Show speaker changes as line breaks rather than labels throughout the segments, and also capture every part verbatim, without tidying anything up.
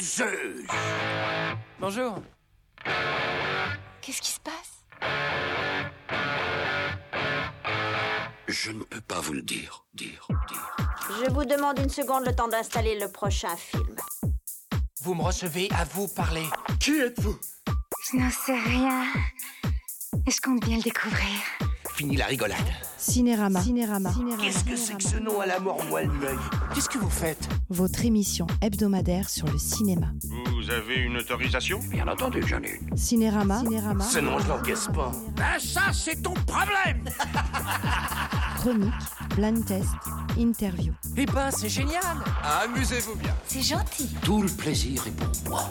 Zeus.
Bonjour.
Qu'est-ce qui se passe?
Je ne peux pas vous le dire, dire, dire.
Je vous demande une seconde le temps d'installer le prochain film.
Vous me recevez, à vous parler.
Qui êtes-vous?
Je n'en sais rien. Et je compte bien le découvrir.
Fini la rigolade.
Cinérama. Cinérama.
Qu'est-ce que c'est que ce nom à la mort moelle l'œil?
Qu'est-ce que vous faites?
Votre émission hebdomadaire sur le cinéma.
Vous avez une autorisation?
Bien entendu que j'en ai une.
Cinérama. Cinérama.
Ce nom, je l'encaisse pas. Ben ça, c'est ton problème.
Chronique, blind test, interview.
Eh ben, c'est génial. Amusez-vous bien.
C'est gentil.
Tout le plaisir est pour moi.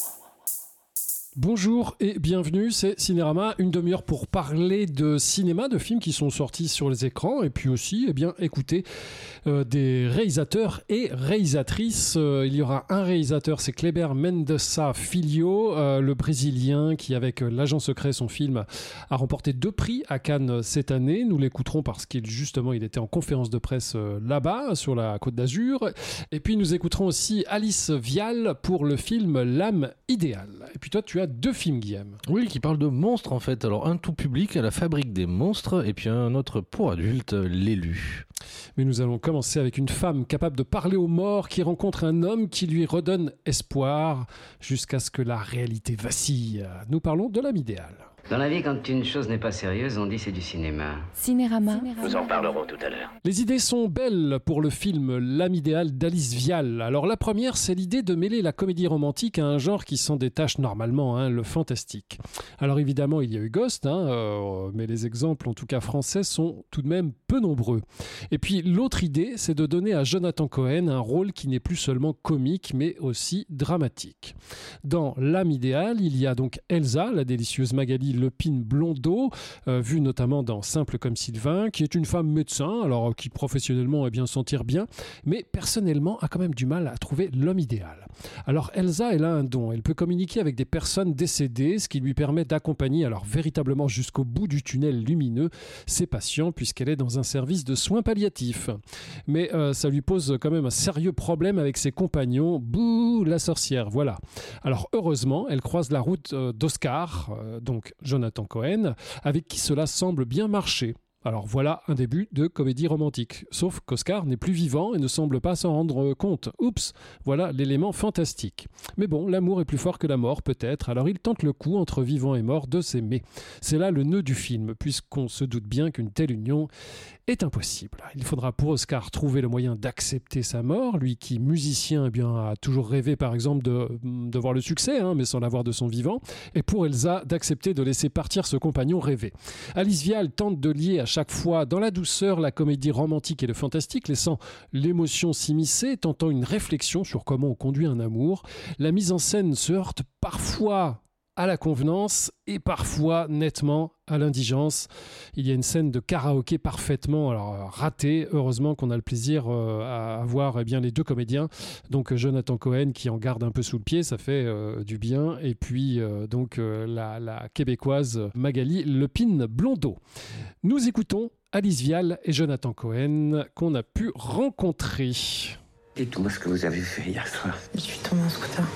Bonjour et bienvenue, c'est Cinérama, une demi-heure pour parler de cinéma, de films qui sont sortis sur les écrans et puis aussi, eh bien, écouter euh, des réalisateurs et réalisatrices. Euh, il y aura un réalisateur, c'est Kleber Mendonça Filho, euh, le Brésilien qui, avec euh, L'Agent Secret, son film, a remporté deux prix à Cannes cette année. Nous l'écouterons parce qu'il, justement, il était en conférence de presse euh, là-bas, sur la Côte d'Azur. Et puis, nous écouterons aussi Alice Vial pour le film L'âme idéale. Et puis toi, tu as deux films, Guillaume.
Oui, qui parlent de monstres en fait. Alors un tout public, à la fabrique des monstres, et puis un autre pour adultes, L'élu.
Mais nous allons commencer avec une femme capable de parler aux morts qui rencontre un homme qui lui redonne espoir jusqu'à ce que la réalité vacille. Nous parlons de L'âme idéale.
Dans la vie, quand une chose n'est pas sérieuse, on dit c'est du cinéma.
Cinérama.
Nous en parlerons tout à l'heure.
Les idées sont belles pour le film L'âme idéale d'Alice Vial. Alors la première, c'est l'idée de mêler la comédie romantique à un genre qui s'en détache normalement, hein, le fantastique. Alors évidemment, il y a eu Ghost, hein, euh, mais les exemples, en tout cas français, sont tout de même peu nombreux. Et puis l'autre idée, c'est de donner à Jonathan Cohen un rôle qui n'est plus seulement comique, mais aussi dramatique. Dans L'âme idéale, il y a donc Elsa, la délicieuse Magali Lepine-Blondeau, euh, vue notamment dans Simple comme Sylvain, qui est une femme médecin, alors qui professionnellement est bien sentir bien, mais personnellement a quand même du mal à trouver l'homme idéal. Alors Elsa, elle a un don, elle peut communiquer avec des personnes décédées, ce qui lui permet d'accompagner alors véritablement jusqu'au bout du tunnel lumineux ses patients, puisqu'elle est dans un service de soins palliatifs. Mais euh, ça lui pose quand même un sérieux problème avec ses compagnons, bouh, la sorcière, voilà. Alors heureusement, elle croise la route euh, d'Oscar, euh, donc Jonathan Cohen, avec qui cela semble bien marcher. Alors voilà un début de comédie romantique. Sauf qu'Oscar n'est plus vivant et ne semble pas s'en rendre compte. Oups, voilà l'élément fantastique. Mais bon, l'amour est plus fort que la mort peut-être, alors il tente le coup entre vivant et mort de s'aimer. C'est là le nœud du film, puisqu'on se doute bien qu'une telle union est impossible. Il faudra pour Oscar trouver le moyen d'accepter sa mort, lui qui, musicien, eh bien, a toujours rêvé par exemple de, de voir le succès, hein, mais sans l'avoir de son vivant, et pour Elsa d'accepter de laisser partir ce compagnon rêvé. Alice Vial tente de lier à chaque fois dans la douceur la comédie romantique et le fantastique, laissant l'émotion s'immiscer, tentant une réflexion sur comment on conduit un amour. La mise en scène se heurte parfois à la convenance et parfois nettement à l'indigence. Il y a une scène de karaoké parfaitement alors, ratée. Heureusement qu'on a le plaisir euh, à voir eh bien, les deux comédiens. Donc Jonathan Cohen qui en garde un peu sous le pied, ça fait euh, du bien. Et puis euh, donc euh, la, la québécoise Magali Lepine-Blondeau. Nous écoutons Alice Vial et Jonathan Cohen qu'on a pu rencontrer.
Dites-moi ce que vous avez fait hier soir.
Je suis tombée en scooter.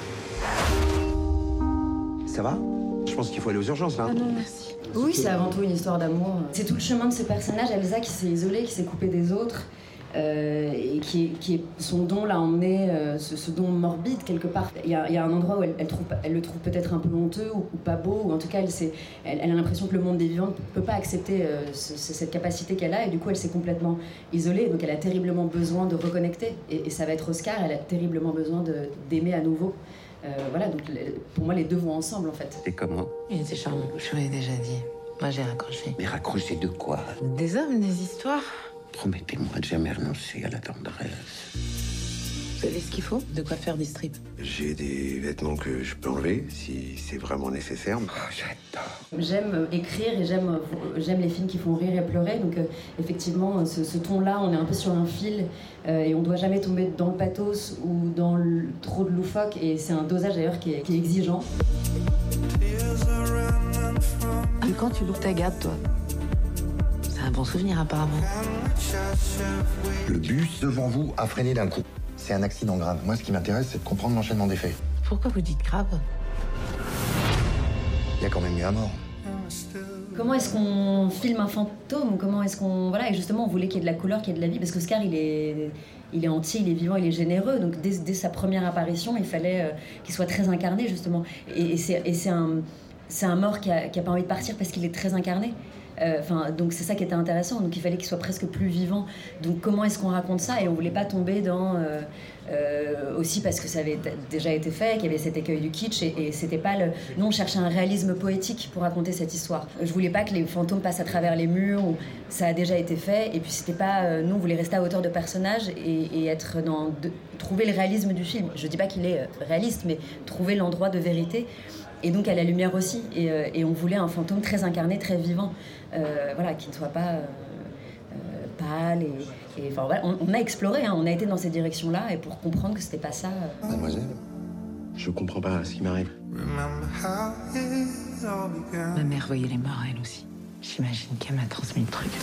Ça va? Je pense qu'il faut aller aux urgences, là.
Ah non, merci.
Oui, c'est avant tout une histoire d'amour. C'est tout le chemin de ce personnage, Elsa, qui s'est isolée, qui s'est coupée des autres, euh, et qui, est, qui est, son don l'a emmené, euh, ce, ce don morbide, quelque part. Il y a, il y a un endroit où elle, elle, trouve, elle le trouve peut-être un peu honteux, ou, ou pas beau, ou en tout cas, elle, elle, elle a l'impression que le monde des vivants ne peut pas accepter euh, ce, cette capacité qu'elle a, et du coup, elle s'est complètement isolée, donc elle a terriblement besoin de reconnecter. Et, et ça va être Oscar, elle a terriblement besoin de, d'aimer à nouveau. Euh, voilà, donc pour moi les deux vont ensemble en fait.
Et comment?
Il était charmant, je vous l'ai déjà dit. Moi j'ai raccroché.
Mais raccroché de quoi?
Des hommes, des histoires.
Promettez-moi de jamais renoncer à la tendresse.
Vous avez ce qu'il faut? De quoi faire des strips?
J'ai des vêtements que je peux enlever si c'est vraiment nécessaire.
Oh, j'adore.
J'aime écrire et j'aime, j'aime les films qui font rire et pleurer. Donc euh, effectivement, ce, ce ton-là, on est un peu sur un fil euh, et on ne doit jamais tomber dans le pathos ou dans le, trop de loufoque. Et c'est un dosage d'ailleurs qui est, qui est exigeant.
Et quand tu loues ta garde, toi? C'est un bon souvenir apparemment.
Le bus devant vous a freiné d'un coup. C'est un accident grave. Moi, ce qui m'intéresse, c'est de comprendre l'enchaînement des faits.
Pourquoi vous dites grave ?
Il y a quand même eu un mort.
Comment est-ce qu'on filme un fantôme ? Comment est-ce qu'on... Voilà, et justement, on voulait qu'il y ait de la couleur, qu'il y ait de la vie, parce qu'Oscar, il est, il est entier, il est vivant, il est généreux, donc dès, dès sa première apparition, il fallait euh, qu'il soit très incarné, justement. Et, et, c'est, et c'est, un, c'est un mort qui a, qui a pas envie de partir parce qu'il est très incarné. Enfin, euh, donc c'est ça qui était intéressant, donc il fallait qu'il soit presque plus vivant. Donc comment est-ce qu'on raconte ça ? Et on voulait pas tomber dans euh, euh, aussi parce que ça avait t- déjà été fait, qu'il y avait cet écueil du kitsch, et, et c'était pas le... Nous on cherchait un réalisme poétique pour raconter cette histoire. Je voulais pas que les fantômes passent à travers les murs, ou ça a déjà été fait, et puis c'était pas... Euh, nous on voulait rester à hauteur de personnage et, et être dans... De, trouver le réalisme du film. Je dis pas qu'il est réaliste, mais trouver l'endroit de vérité. Et donc à la lumière aussi, et, euh, et on voulait un fantôme très incarné, très vivant, euh, voilà, qui ne soit pas euh, euh, pâle. Et, et, enfin, voilà, on, on a exploré, hein, on a été dans ces directions-là, et pour comprendre que c'était pas ça. Euh...
Mademoiselle, je comprends pas ce qui m'arrive.
Ma mère voyait les morts, elle aussi. J'imagine qu'elle m'a transmis le truc.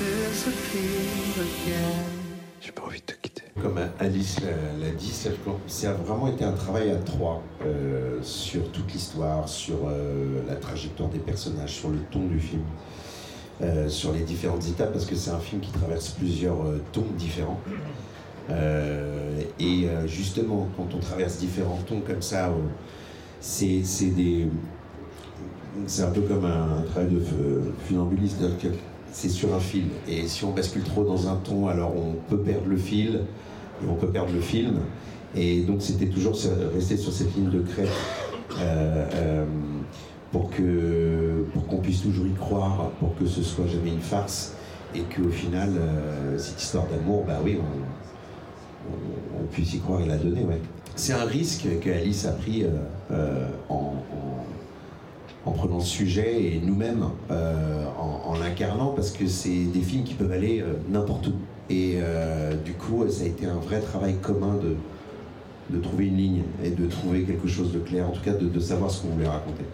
J'ai pas envie de te quitter.
Comme Alice l'a, l'a dit, ça, ça a vraiment été un travail à trois euh, sur toute l'histoire, sur euh, la trajectoire des personnages, sur le ton du film, euh, sur les différentes étapes, parce que c'est un film qui traverse plusieurs euh, tons différents. Euh, et euh, justement, quand on traverse différents tons comme ça, euh, c'est, c'est, des, c'est un peu comme un, un travail de funambuliste, c'est-à-dire que c'est sur un fil, et si on bascule trop dans un ton, alors on peut perdre le fil, et on peut perdre le film, et donc c'était toujours rester sur cette ligne de crête euh, euh, pour, que, pour qu'on puisse toujours y croire, pour que ce soit jamais une farce, et qu'au final, euh, cette histoire d'amour, bah oui, on, on, on puisse y croire et la donner, ouais. C'est un risque qu'Alice a pris euh, euh, en, en en prenant ce sujet et nous-mêmes euh, en, en l'incarnant, parce que c'est des films qui peuvent aller euh, n'importe où. Et euh, du coup, ça a été un vrai travail commun de, de trouver une ligne et de trouver quelque chose de clair, en tout cas de, de savoir ce qu'on voulait raconter.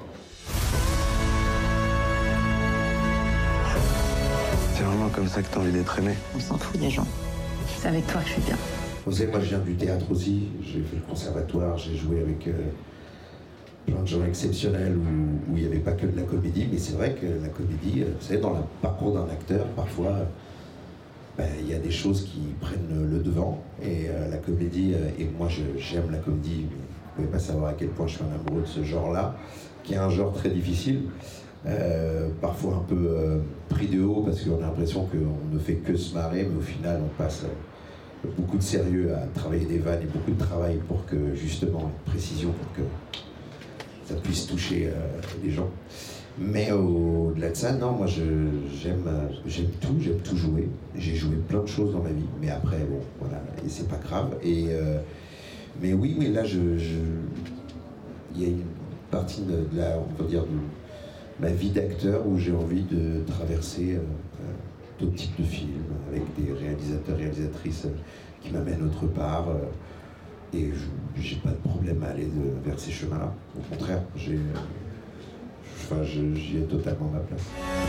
C'est vraiment comme ça que t'as envie d'être aimé ?
On s'en fout des gens. C'est avec toi que je suis bien.
Vous savez, moi je viens du théâtre aussi, j'ai fait le conservatoire, j'ai joué avec... Euh, plein de gens exceptionnels où, où il n'y avait pas que de la comédie, mais c'est vrai que la comédie, vous savez, dans le parcours d'un acteur, parfois, ben, il y a des choses qui prennent le devant, et euh, la comédie, euh, et moi je, j'aime la comédie, mais vous ne pouvez pas savoir à quel point je suis un amoureux de ce genre-là, qui est un genre très difficile, euh, parfois un peu euh, pris de haut, parce qu'on a l'impression qu'on ne fait que se marrer, mais au final on passe euh, beaucoup de sérieux à travailler des vannes et beaucoup de travail pour que, justement, une précision pour que ça puisse toucher euh, les gens. Mais au-delà de ça, non, moi je, j'aime, j'aime tout, j'aime tout jouer. J'ai joué plein de choses dans ma vie, mais après, bon, voilà, et c'est pas grave. Et, euh, mais oui, oui, là, je, je, il y a une partie de, de la, on peut dire, de ma vie d'acteur où j'ai envie de traverser euh, euh, d'autres types de films, avec des réalisateurs, réalisatrices euh, qui m'amènent autre part. Euh, Et je j'ai pas de problème à aller de, vers ces chemins-là. Au contraire, j'ai, enfin, je, j'y ai totalement ma place.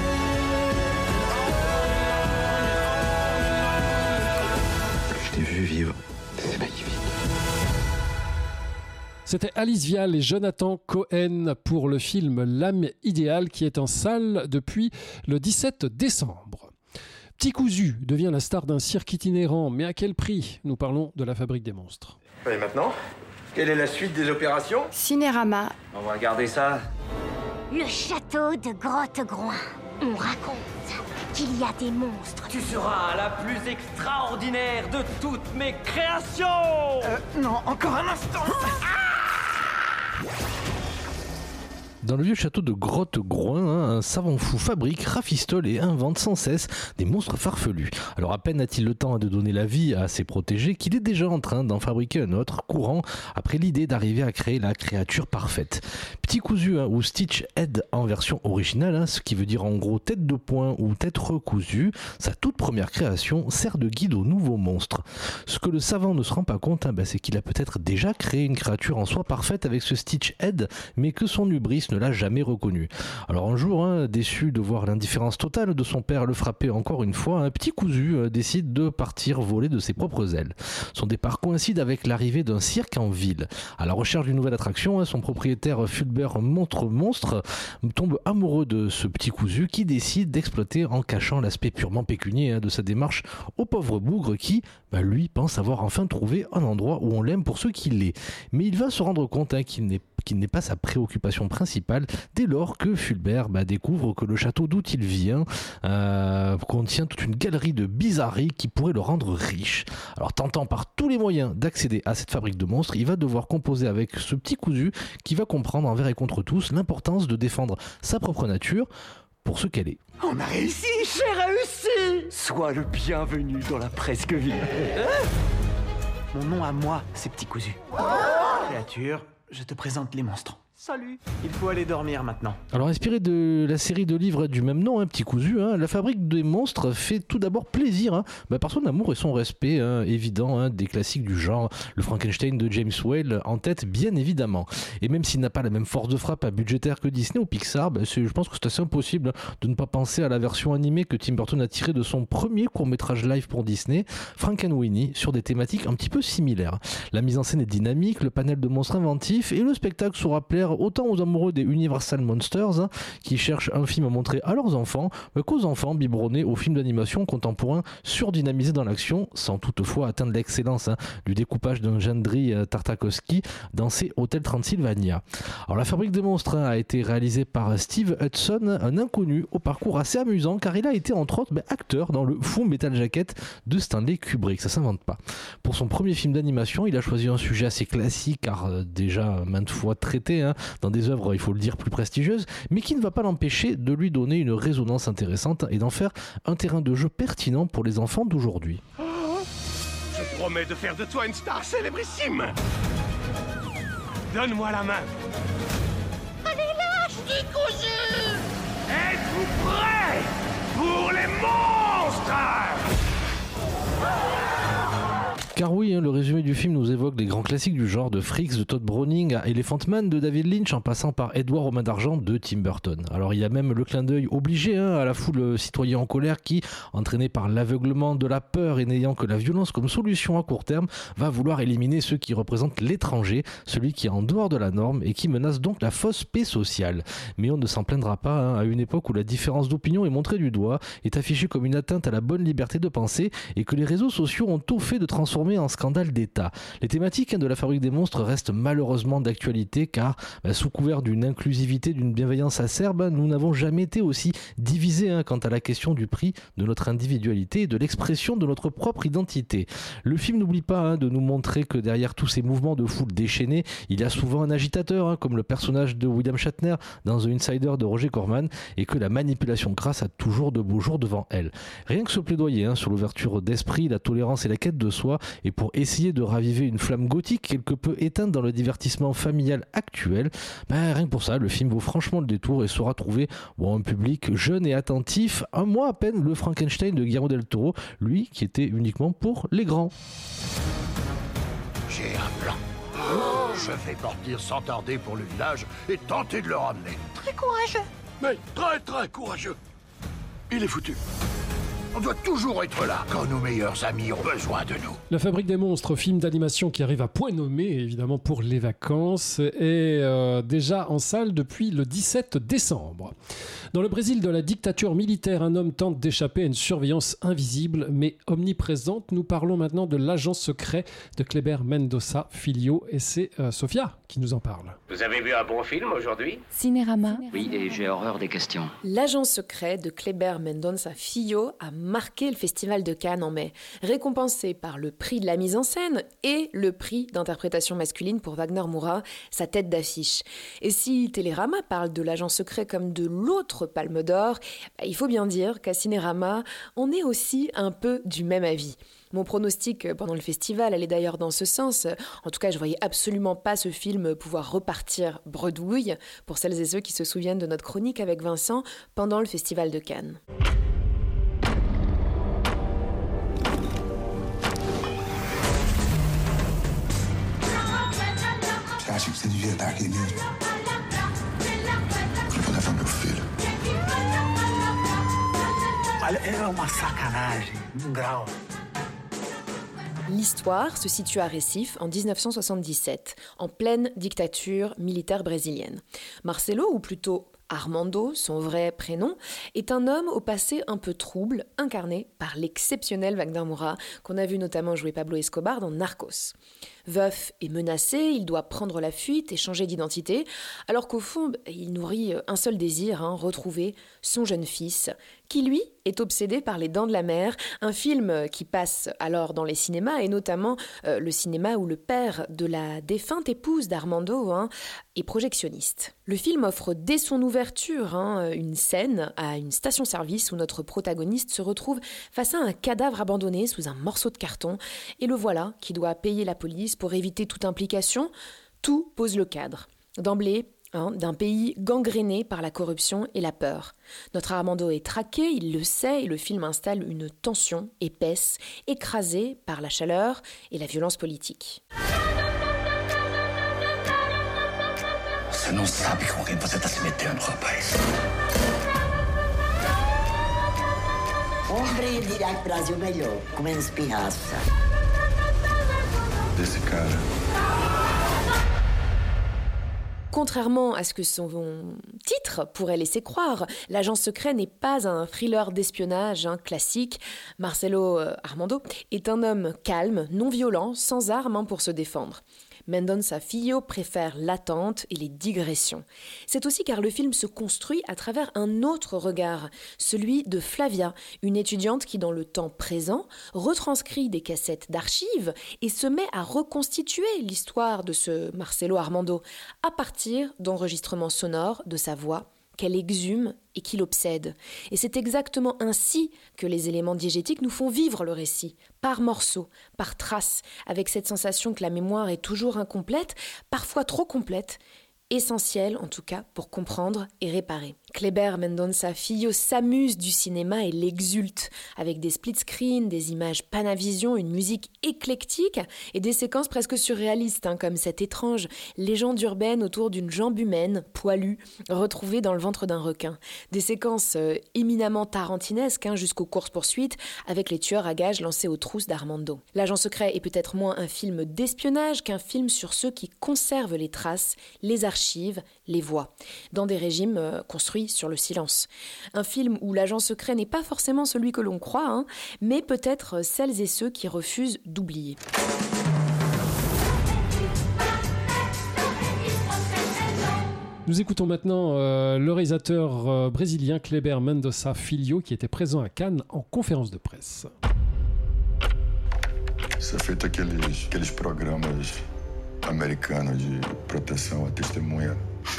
Je t'ai vu vivre. C'est magnifique.
C'était Alice Vial et Jonathan Cohen pour le film L'âme idéale qui est en salle depuis le dix-sept décembre. Petit Cousu devient la star d'un cirque itinérant, mais à quel prix ? Nous parlons de La Fabrique des Monstres.
Et maintenant, quelle est la suite des opérations ?
Cinérama.
On va regarder ça.
Le château de Grotte-Groin. On raconte qu'il y a des monstres.
Tu seras la plus extraordinaire de toutes mes créations.
Euh, non, encore un instant.
Dans le vieux château de Grotte-Groin, hein, un savant fou fabrique, rafistole et invente sans cesse des monstres farfelus. Alors à peine a-t-il le temps de donner la vie à ses protégés qu'il est déjà en train d'en fabriquer un autre, courant après l'idée d'arriver à créer la créature parfaite. Petit Cousu, hein, ou Stitch Head en version originale, hein, ce qui veut dire en gros tête de poing ou tête recousue, sa toute première création sert de guide aux nouveaux monstres. Ce que le savant ne se rend pas compte, hein, bah, c'est qu'il a peut-être déjà créé une créature en soi parfaite avec ce Stitch Head, mais que son hubris ne l'a jamais reconnu. Alors un jour, hein, déçu de voir l'indifférence totale de son père le frapper encore une fois, un petit cousu euh, décide de partir voler de ses propres ailes. Son départ coïncide avec l'arrivée d'un cirque en ville. À la recherche d'une nouvelle attraction, hein, son propriétaire Fulbert Montre Monstre tombe amoureux de ce petit cousu qui décide d'exploiter en cachant l'aspect purement pécunier hein, de sa démarche au pauvre bougre qui, bah, lui, pense avoir enfin trouvé un endroit où on l'aime pour ce qu'il est. Mais il va se rendre compte hein, qu'il n'est qu'il n'est pas sa préoccupation principale dès lors que Fulbert bah, découvre que le château d'où il vient euh, contient toute une galerie de bizarreries qui pourrait le rendre riche. Alors tentant par tous les moyens d'accéder à cette fabrique de monstres, il va devoir composer avec ce petit cousu qui va comprendre envers et contre tous l'importance de défendre sa propre nature pour ce qu'elle est.
On a réussi, j'ai réussi. Sois le bienvenu dans la presque ville.
Mon nom à moi, c'est Petit Cousu. Créature, je te présente les monstres. Salut. Il faut aller dormir maintenant.
Alors inspiré de la série de livres du même nom, un hein, Petit Cousu, hein, la fabrique des monstres fait tout d'abord plaisir hein, bah, par son amour et son respect hein, évident hein, des classiques du genre, le Frankenstein de James Whale en tête bien évidemment. Et même s'il n'a pas la même force de frappe à budgétaire que Disney ou Pixar, bah, je pense que c'est assez impossible de ne pas penser à la version animée que Tim Burton a tirée de son premier court-métrage live pour Disney, Frankenweenie, sur des thématiques un petit peu similaires. La mise en scène est dynamique, le panel de monstres inventifs et le spectacle saura plaire autant aux amoureux des Universal Monsters hein, qui cherchent un film à montrer à leurs enfants qu'aux enfants biberonnés aux films d'animation contemporains surdynamisés dans l'action sans toutefois atteindre l'excellence hein, du découpage d'un Jandry euh, Tartakovsky dans ses Hôtel Transylvania. Alors la fabrique des monstres hein, a été réalisée par Steve Hudson, un inconnu au parcours assez amusant car il a été entre autres bah, acteur dans le Full Metal Jacket de Stanley Kubrick, ça s'invente pas. Pour son premier film d'animation, il a choisi un sujet assez classique car euh, déjà maintes fois traité hein, dans des œuvres, il faut le dire, plus prestigieuses, mais qui ne va pas l'empêcher de lui donner une résonance intéressante et d'en faire un terrain de jeu pertinent pour les enfants d'aujourd'hui.
Oh, je promets de faire de toi une star célébrissime. Donne-moi la main.
Allez, lâche, Petit Cousu.
Êtes-vous prêts pour les monstres?
Car oui, hein, le résumé du film nous évoque des grands classiques du genre, de Freaks de Todd Browning à Elephant Man de David Lynch en passant par Edward aux mains d'argent de Tim Burton. Alors il y a même le clin d'œil obligé hein, à la foule citoyenne en colère qui, entraînée par l'aveuglement de la peur et n'ayant que la violence comme solution à court terme, va vouloir éliminer ceux qui représentent l'étranger, celui qui est en dehors de la norme et qui menace donc la fausse paix sociale. Mais on ne s'en plaindra pas hein, à une époque où la différence d'opinion est montrée du doigt, est affichée comme une atteinte à la bonne liberté de penser et que les réseaux sociaux ont tout fait de transformer en scandale d'État. Les thématiques hein, de la fabrique des monstres restent malheureusement d'actualité car bah, sous couvert d'une inclusivité, d'une bienveillance acerbe, nous n'avons jamais été aussi divisés hein, quant à la question du prix de notre individualité et de l'expression de notre propre identité. Le film n'oublie pas hein, de nous montrer que derrière tous ces mouvements de foule déchaînés, il y a souvent un agitateur hein, comme le personnage de William Shatner dans The Insider de Roger Corman et que la manipulation grasse a toujours de beaux jours devant elle. Rien que ce plaidoyer hein, sur l'ouverture d'esprit, la tolérance et la quête de soi et pour essayer de raviver une flamme gothique quelque peu éteinte dans le divertissement familial actuel, ben, rien que pour ça, le film vaut franchement le détour et saura trouver bon, un public jeune et attentif, un mois à peine le Frankenstein de Guillermo del Toro, lui qui était uniquement pour les grands.
J'ai un plan. Je vais partir sans tarder pour le village et tenter de le ramener.
Très courageux.
Mais très très courageux. Il est foutu. On doit toujours être là quand nos meilleurs amis ont besoin de nous.
La Fabrique des monstres, film d'animation qui arrive à point nommé, évidemment pour les vacances, est euh, déjà en salle depuis le dix-sept décembre. Dans le Brésil de la dictature militaire, un homme tente d'échapper à une surveillance invisible mais omniprésente. Nous parlons maintenant de l'agent secret de Kleber Mendonça Filho et c'est euh, Sophia qui nous en parle.
Vous avez vu un bon film aujourd'hui?
Cinérama.
Oui, et j'ai horreur des questions.
L'agent secret de Kleber Mendonça Filho a marqué le Festival de Cannes en mai, récompensé par le prix de la mise en scène et le prix d'interprétation masculine pour Wagner Moura, sa tête d'affiche. Et si Télérama parle de l'agent secret comme de l'autre Palme d'Or, bah, il faut bien dire qu'à Cinérama, on est aussi un peu du même avis. Mon pronostic pendant le festival allait d'ailleurs dans ce sens. En tout cas, je voyais absolument pas ce film pouvoir repartir bredouille, pour celles et ceux qui se souviennent de notre chronique avec Vincent pendant le Festival de Cannes.
Era uma sacanagem, um grau.
L'histoire se situe à Recife en dix-neuf cent soixante-dix-sept, en pleine dictature militaire brésilienne. Marcelo, ou plutôt Armando, son vrai prénom, est un homme au passé un peu trouble, incarné par l'exceptionnel Wagner Moura, qu'on a vu notamment jouer Pablo Escobar dans Narcos. Veuf et menacé, il doit prendre la fuite et changer d'identité, alors qu'au fond, il nourrit un seul désir, hein, retrouver son jeune fils, qui lui est obsédé par Les Dents de la Mer, un film qui passe alors dans les cinémas, et notamment euh, le cinéma où le père de la défunte épouse d'Armando hein, est projectionniste. Le film offre dès son ouverture hein, une scène à une station-service où notre protagoniste se retrouve face à un cadavre abandonné sous un morceau de carton, et le voilà qui doit payer la police pour éviter toute implication. Tout pose le cadre. D'emblée, Hein, d'un pays gangréné par la corruption et la peur. Notre Armando est traqué, il le sait, et le film installe une tension épaisse, écrasée par la chaleur et la violence politique.
Você não sabe com quem você está se metendo, rapaz.
Compreenderá que Brasil melhor, com menos pirraça.
Desse cara.
Contrairement à ce que son titre pourrait laisser croire, L'Agent secret n'est pas un thriller d'espionnage hein, classique. Marcelo euh, Armando est un homme calme, non violent, sans armes hein, pour se défendre. Mendonça Filho préfère l'attente et les digressions. C'est aussi car le film se construit à travers un autre regard, celui de Flavia, une étudiante qui, dans le temps présent, retranscrit des cassettes d'archives et se met à reconstituer l'histoire de ce Marcelo Armando à partir d'enregistrements sonores de sa voix qu'elle exhume et qui l'obsède. Et c'est exactement ainsi que les éléments diégétiques nous font vivre le récit, par morceaux, par traces, avec cette sensation que la mémoire est toujours incomplète, parfois trop complète, essentielle en tout cas pour comprendre et réparer. Kleber Mendonça Filho s'amuse du cinéma et l'exulte, avec des split-screens, des images Panavision, une musique éclectique et des séquences presque surréalistes, hein, comme cette étrange légende urbaine autour d'une jambe humaine, poilue, retrouvée dans le ventre d'un requin. Des séquences euh, éminemment tarantinesques, hein, jusqu'aux courses-poursuites, avec les tueurs à gages lancés aux trousses d'Armando. L'Agent secret est peut-être moins un film d'espionnage qu'un film sur ceux qui conservent les traces, les archives, les voix, dans des régimes euh, construits sur le silence. Un film où l'agent secret n'est pas forcément celui que l'on croit, hein, mais peut-être celles et ceux qui refusent d'oublier.
Nous écoutons maintenant euh, le réalisateur euh, brésilien Kleber Mendonça Filho qui était présent à Cannes en conférence de presse.
Isso é feito aqueles, aqueles programas americanos de proteção à testemunha.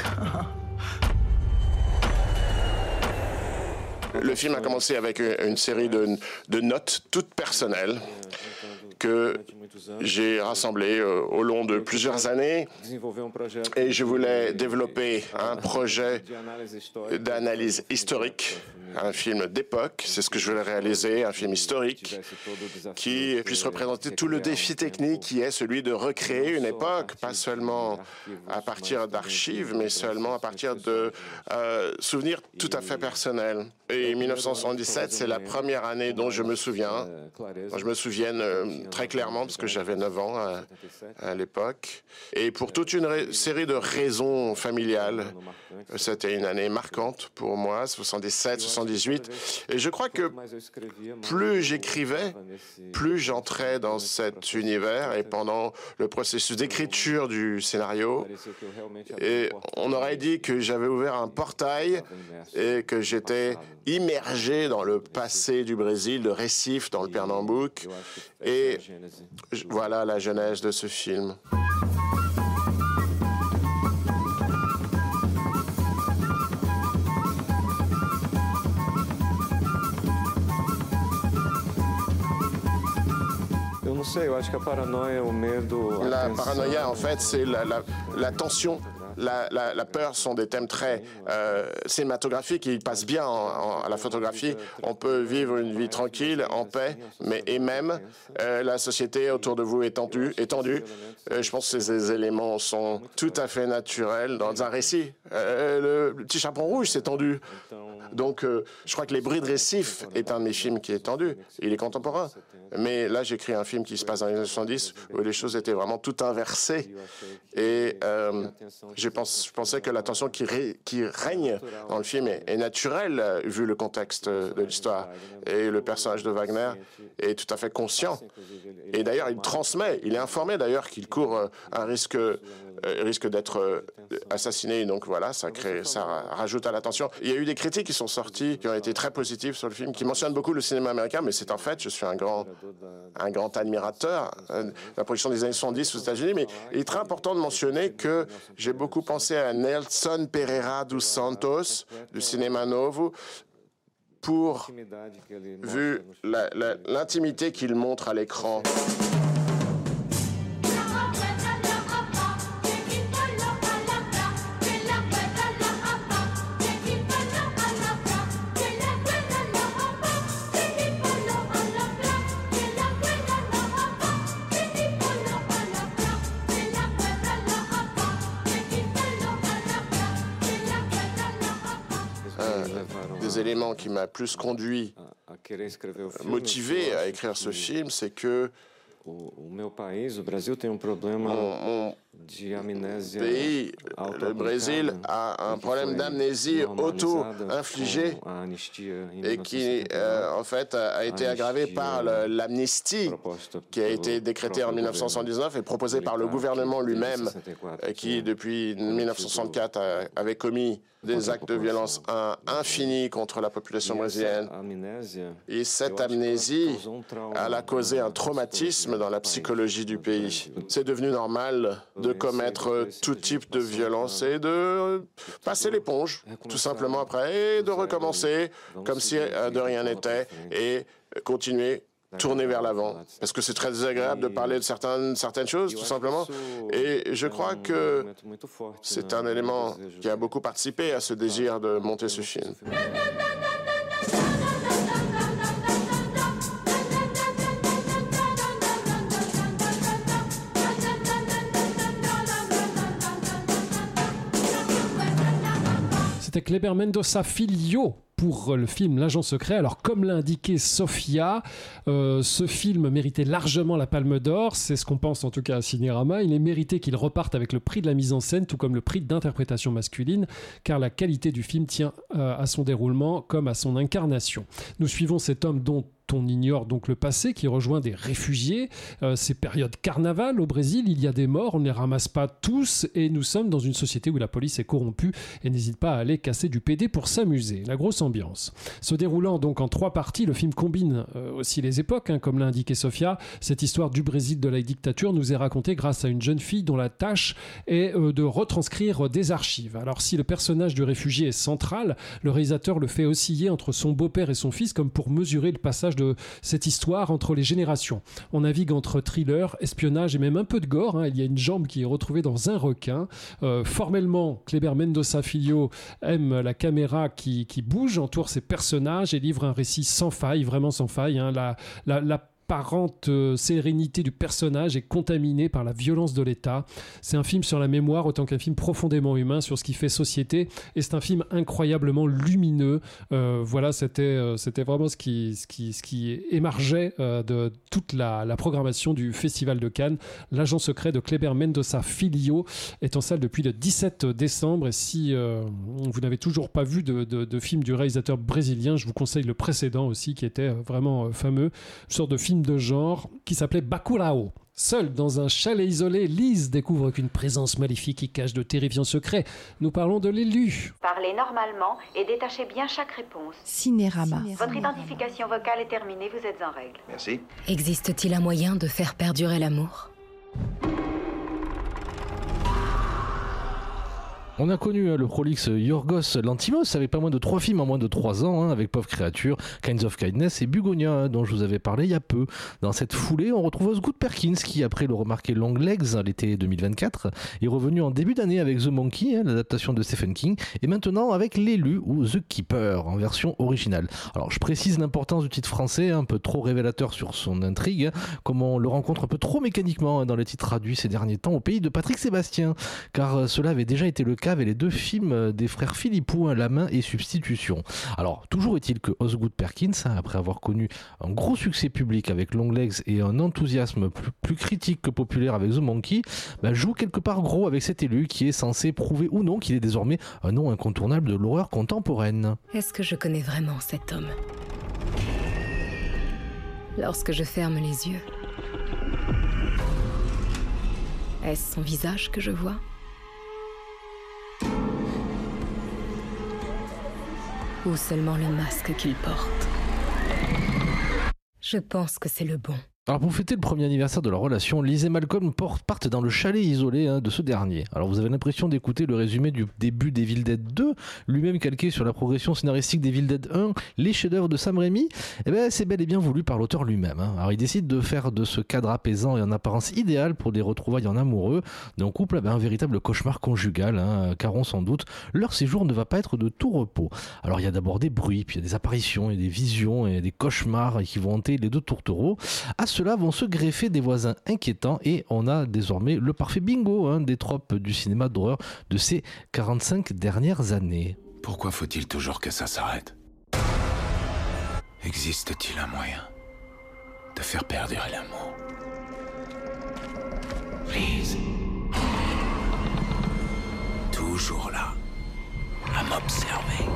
Le film a commencé avec une série de, de notes toutes personnelles que j'ai rassemblées au long de plusieurs années et je voulais développer un projet d'analyse historique, un film d'époque, c'est ce que je voulais réaliser, un film historique qui puisse représenter tout le défi technique qui est celui de recréer une époque, pas seulement à partir d'archives, mais seulement à partir de euh, souvenirs tout à fait personnels. Et mille neuf cent soixante-dix-sept, c'est la première année dont je me souviens. Je me souviens euh, très clairement parce que j'avais neuf ans à, à l'époque. Et pour toute une ré- série de raisons familiales, c'était une année marquante pour moi, soixante-dix-sept, soixante-dix-huit. Et je crois que plus j'écrivais, plus j'entrais dans cet univers. Et pendant le processus d'écriture du scénario, et on aurait dit que j'avais ouvert un portail et que j'étais immergé dans le passé du Brésil, de Recife, dans le Pernambouc. Et voilà la genèse de ce film. La paranoïa, en fait, c'est la, la, la tension. La, la, la peur sont des thèmes très euh, cinématographiques. Ils passent bien en, en, à la photographie. On peut vivre une vie tranquille, en paix, mais et même euh, la société autour de vous est tendue. Est tendue. Euh, je pense que ces éléments sont tout à fait naturels dans un récit. Euh, le, le petit chaperon rouge, c'est tendu. Donc, euh, je crois que Les Bris de Récif est un de mes films qui est tendu. Il est contemporain. Mais là, j'écris un film qui se passe dans les années soixante-dix où les choses étaient vraiment tout inversées. Et euh, je, pense, je pensais que la tension qui, ré, qui règne dans le film est, est naturelle, vu le contexte de l'histoire. Et le personnage de Wagner est tout à fait conscient. Et d'ailleurs, il transmet, il est informé d'ailleurs qu'il court un risque, euh, risque d'être assassiné. Donc voilà, ça, crée, ça rajoute à la tension. Il y a eu des critiques qui sont sorties, qui ont été très positives sur le film, qui mentionnent beaucoup le cinéma américain, mais c'est en fait, je suis un grand, un grand admirateur de la production des années soixante-dix aux États-Unis, mais il est très important de mentionner que j'ai beaucoup pensé à Nelson Pereira dos Santos, du cinéma novo, pour, vu la, la, l'intimité qu'il montre à l'écran. Des éléments qui m'a plus conduit, motivé à écrire ce film, c'est que mon, mon pays, le Brésil, a un problème d'amnésie auto-infligée et qui, euh, en fait, a été aggravé par le, l'amnistie qui a été décrétée en mille neuf cent soixante-dix-neuf et proposée par le gouvernement lui-même, qui, depuis mille neuf cent soixante-quatre, avait commis des actes de violence infinis contre la population brésilienne. Et cette amnésie, elle a causé un traumatisme dans la psychologie du pays. C'est devenu normal de commettre tout type de violence et de passer l'éponge, tout simplement après, et de recommencer comme si de rien n'était et continuer, tourner vers l'avant. Parce que c'est très désagréable de parler de certaines, certaines choses, tout simplement. Et je crois que c'est un élément qui a beaucoup participé à ce désir de monter ce film.
C'était Kleber Mendonça Filho pour le film L'Agent secret. Alors, comme l'a indiqué Sophia, euh, ce film méritait largement la Palme d'Or. C'est ce qu'on pense en tout cas à Cinérama. Il est mérité qu'il reparte avec le prix de la mise en scène, tout comme le prix d'interprétation masculine, car la qualité du film tient euh, à son déroulement comme à son incarnation. Nous suivons cet homme dont on ignore donc le passé, qui rejoint des réfugiés. Euh, c'est période carnaval au Brésil, il y a des morts, on ne les ramasse pas tous et nous sommes dans une société où la police est corrompue et n'hésite pas à aller casser du P D pour s'amuser. La grosse ambiance. Se déroulant donc en trois parties, le film combine euh, aussi les époques, hein, comme l'a indiqué Sophia. Cette histoire du Brésil de la dictature nous est racontée grâce à une jeune fille dont la tâche est euh, de retranscrire des archives. Alors si le personnage du réfugié est central, le réalisateur le fait osciller entre son beau-père et son fils comme pour mesurer le passage de cette histoire entre les générations. On navigue entre thriller, espionnage et même un peu de gore, hein. Il y a une jambe qui est retrouvée dans un requin. Euh, formellement, Kleber Mendonça Filho aime la caméra qui, qui bouge, entoure ses personnages et livre un récit sans faille, vraiment sans faille, hein. La, la, la apparente euh, sérénité du personnage est contaminée par la violence de l'État. C'est un film sur la mémoire autant qu'un film profondément humain sur ce qui fait société, et c'est un film incroyablement lumineux. Euh, voilà, c'était, euh, c'était vraiment ce qui, ce qui, ce qui émargeait euh, de toute la, la programmation du Festival de Cannes. L'Agent secret de Kleber Mendonça Filho est en salle depuis le dix-sept décembre, et si euh, vous n'avez toujours pas vu de, de, de film du réalisateur brésilien, je vous conseille le précédent aussi qui était vraiment euh, fameux, une sorte de film de genre qui s'appelait Bacurau. Seule dans un chalet isolé, Lise découvre qu'une présence maléfique y cache de terrifiants secrets. Nous parlons de l'élu.
Parlez normalement et détachez bien chaque réponse.
Cinérama.
Votre identification vocale est terminée, vous êtes en règle.
Merci.
Existe-t-il un moyen de faire perdurer l'amour ?
On a connu hein, le prolixe Yorgos Lanthimos avec pas moins de trois films en moins de trois ans, hein, avec Pauvre créature, Kinds of Kindness et Bugonia, hein, dont je vous avais parlé il y a peu. Dans cette foulée, on retrouve Osgood Perkins qui, après le remarqué Long Legs l'été deux mille vingt-quatre, est revenu en début d'année avec The Monkey, hein, l'adaptation de Stephen King, et maintenant avec L'élu ou The Keeper en version originale. Alors je précise l'importance du titre français, hein, un peu trop révélateur sur son intrigue, hein, comme on le rencontre un peu trop mécaniquement hein, dans les titres traduits ces derniers temps au pays de Patrick Sébastien, car euh, cela avait déjà été le cas cave et les deux films des frères Philippou, hein, La Main et Substitution. Alors, toujours est-il que Osgood Perkins, hein, après avoir connu un gros succès public avec Longlegs et un enthousiasme plus, plus critique que populaire avec The Monkey, bah, joue quelque part gros avec cet élu qui est censé prouver ou non qu'il est désormais un nom incontournable de l'horreur contemporaine.
Est-ce que je connais vraiment cet homme ? Lorsque je ferme les yeux, est-ce son visage que je vois ? Ou seulement le masque qu'il porte ? Je pense que c'est le bon.
Alors pour fêter le premier anniversaire de leur relation, Liz et Malcolm partent dans le chalet isolé hein, de ce dernier. Alors vous avez l'impression d'écouter le résumé du début d'Evil Dead deux, lui-même calqué sur la progression scénaristique d'Evil Dead un, les chefs-d'œuvre de Sam Raimi. Eh ben c'est bel et bien voulu par l'auteur lui-même. Hein. Alors il décide de faire de ce cadre apaisant et en apparence idéal pour des retrouvailles en amoureux d'un couple ben, un véritable cauchemar conjugal, hein, car on s'en doute, leur séjour ne va pas être de tout repos. Alors il y a d'abord des bruits, puis il y a des apparitions et des visions et des cauchemars qui vont hanter les deux tourtereaux. À cela vont se greffer des voisins inquiétants et on a désormais le parfait bingo hein, des tropes du cinéma d'horreur de ces quarante-cinq dernières années.
Pourquoi faut-il toujours que ça s'arrête ? Existe-t-il un moyen de faire perdurer l'amour ? Please. Toujours là, à m'observer.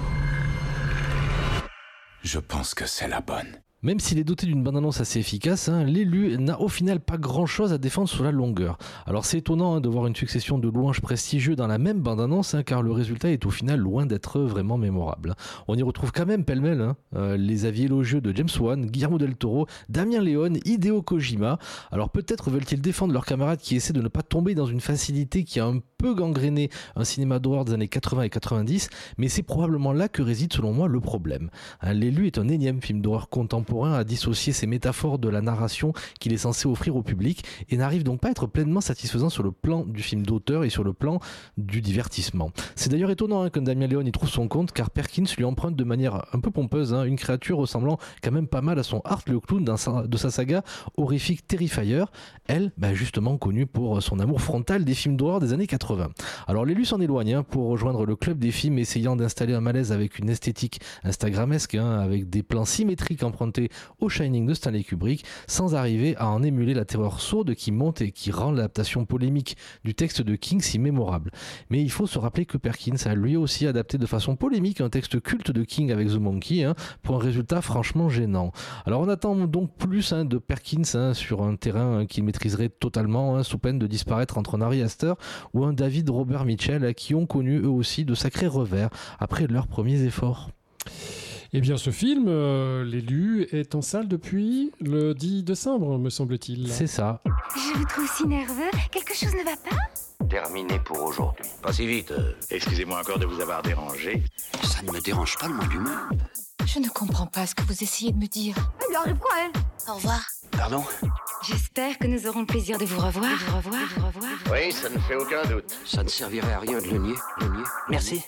Je pense que c'est la bonne.
Même s'il est doté d'une bande-annonce assez efficace, hein, l'élu n'a au final pas grand-chose à défendre sur la longueur. Alors c'est étonnant hein, de voir une succession de louanges prestigieux dans la même bande-annonce, hein, car le résultat est au final loin d'être vraiment mémorable. On y retrouve quand même pêle-mêle hein, euh, les avis élogieux de James Wan, Guillermo del Toro, Damien Leone, Hideo Kojima. Alors peut-être veulent-ils défendre leurs camarades qui essaient de ne pas tomber dans une facilité qui a un peu gangréné un cinéma d'horreur des années quatre-vingts et quatre-vingt-dix, mais c'est probablement là que réside selon moi le problème. Hein, l'élu est un énième film d'horreur contemporain à dissocier ses métaphores de la narration qu'il est censé offrir au public et n'arrive donc pas à être pleinement satisfaisant sur le plan du film d'auteur et sur le plan du divertissement. C'est d'ailleurs étonnant hein, que Damien Leone y trouve son compte car Perkins lui emprunte de manière un peu pompeuse hein, une créature ressemblant quand même pas mal à son Art le clown dans sa, de sa saga horrifique Terrifier, elle bah, justement connue pour son amour frontal des films d'horreur des années quatre-vingts. Alors l'élu s'en éloigne hein, pour rejoindre le club des films essayant d'installer un malaise avec une esthétique instagramesque hein, avec des plans symétriques empruntés au Shining de Stanley Kubrick sans arriver à en émuler la terreur sourde qui monte et qui rend l'adaptation polémique du texte de King si mémorable. Mais il faut se rappeler que Perkins a lui aussi adapté de façon polémique un texte culte de King avec The Monkey hein, pour un résultat franchement gênant. Alors on attend donc plus hein, de Perkins hein, sur un terrain hein, qu'il maîtriserait totalement hein, sous peine de disparaître entre un Ari Aster ou un David Robert Mitchell hein, qui ont connu eux aussi de sacrés revers après leurs premiers efforts.
Eh bien, ce film, euh, L'élu, est en salle depuis le dix décembre, me semble-t-il.
C'est ça.
Je vous trouve si nerveux. Quelque chose ne va pas ?
Terminé pour aujourd'hui. Pas si vite. Euh, excusez-moi encore de vous avoir dérangé.
Ça ne me dérange pas le moins du monde.
Je ne comprends pas ce que vous essayez de me dire.
Elle lui arrive quoi, elle ?
Au revoir.
Pardon ?
J'espère que nous aurons le plaisir de vous revoir. De vous revoir. De vous revoir.
Oui, ça ne fait aucun doute.
Ça ne servirait à rien de le nier. Le nier.
Merci.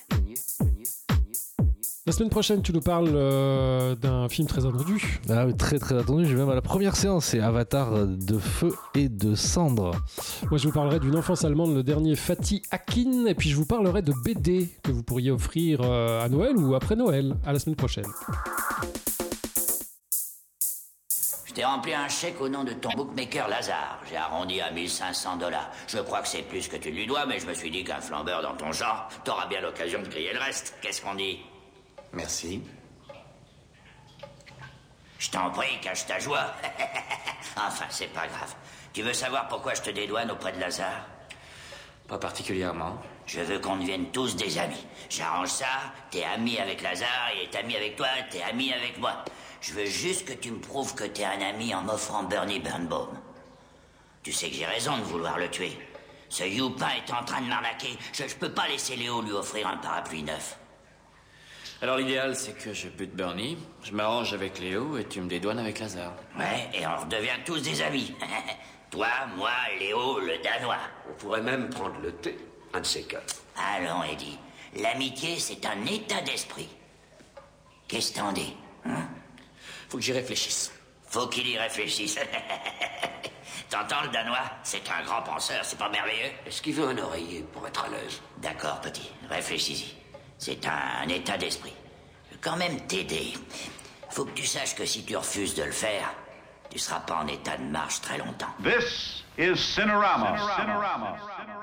La semaine prochaine, tu nous parles euh, d'un film très attendu.
Ah, très très attendu, je vais même à la première séance, c'est Avatar de feu et de cendres.
Moi je vous parlerai d'une enfance allemande, le dernier Fatih Akin, et puis je vous parlerai de B D que vous pourriez offrir euh, à Noël ou après Noël. À la semaine prochaine.
Je t'ai rempli un chèque au nom de ton bookmaker Lazare. J'ai arrondi à mille cinq cents dollars. Je crois que c'est plus que tu lui dois, mais je me suis dit qu'un flambeur dans ton genre, t'auras bien l'occasion de griller le reste. Qu'est-ce qu'on dit ?
Merci.
Je t'en prie, cache ta joie. Enfin, c'est pas grave. Tu veux savoir pourquoi je te dédouane auprès de Lazare ?
Pas particulièrement.
Je veux qu'on devienne tous des amis. J'arrange ça, t'es ami avec Lazare, il est ami avec toi, t'es ami avec moi. Je veux juste que tu me prouves que t'es un ami en m'offrant Bernie Birnbaum. Tu sais que j'ai raison de vouloir le tuer. Ce youpin est en train de m'arnaquer. Je, je peux pas laisser Léo lui offrir un parapluie neuf.
Alors l'idéal, c'est que je bute Bernie, je m'arrange avec Léo et tu me dédouanes avec Lazare.
Ouais, et on redevient tous des amis. Toi, moi, Léo, le Danois.
On pourrait même prendre le thé, un de ces quatre.
Allons, Eddie. L'amitié, c'est un état d'esprit. Qu'est-ce que t'en dis, hein ?
Faut que j'y réfléchisse.
Faut qu'il y réfléchisse. T'entends le Danois? C'est un grand penseur, c'est pas merveilleux?
Est-ce qu'il veut un oreiller pour être à l'aise?
D'accord, petit, réfléchis-y. C'est un, un état d'esprit. Je veux quand même t'aider. Faut que tu saches que si tu refuses de le faire, tu seras pas en état de marche très longtemps.
This is Cinerama. Cinerama. Cinerama.